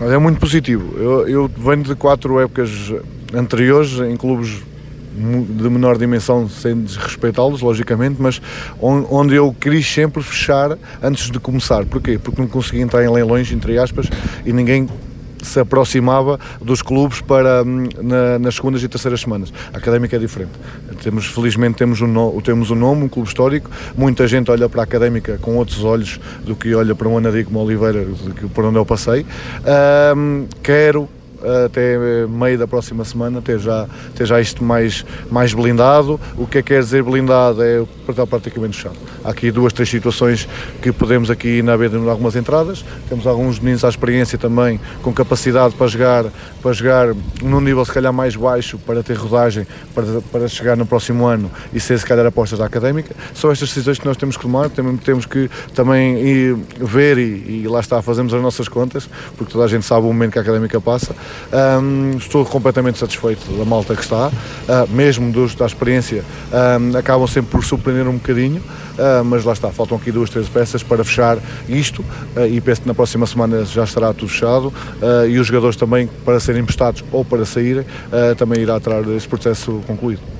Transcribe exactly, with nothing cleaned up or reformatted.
É muito positivo. Eu, eu venho de quatro épocas anteriores em clubes de menor dimensão, sem desrespeitá-los, logicamente, mas onde eu quis sempre fechar antes de começar. Porquê? Porque não conseguia entrar em leilões, entre aspas, e ninguém se aproximava dos clubes para na, nas segundas e terceiras semanas. A Académica é diferente. Temos, felizmente temos um, no, temos um nome, um clube histórico. Muita gente olha para a Académica com outros olhos do que olha para um Anadia como Oliveira, por onde eu passei. Um, quero até meio da próxima semana ter já, ter já isto mais, mais blindado. O que é que quer dizer blindado? É estar praticamente fechado. Há aqui duas, três situações que podemos aqui na beira de algumas entradas. Temos alguns meninos à experiência também com capacidade para jogar, para jogar num nível se calhar mais baixo, para ter rodagem, para, para chegar no próximo ano e ser se calhar apostas da Académica. São estas decisões que nós temos que tomar, temos que também ir ver e, e lá está, fazemos as nossas contas, porque toda a gente sabe o momento que a Académica passa. Um, estou completamente satisfeito da malta que está, uh, mesmo dos, da experiência, um, acabam sempre por surpreender um bocadinho, uh, mas lá está, faltam aqui duas, três peças para fechar isto, uh, e penso que na próxima semana já estará tudo fechado, uh, e os jogadores também, para serem emprestados ou para saírem, uh, também irá ter esse processo concluído.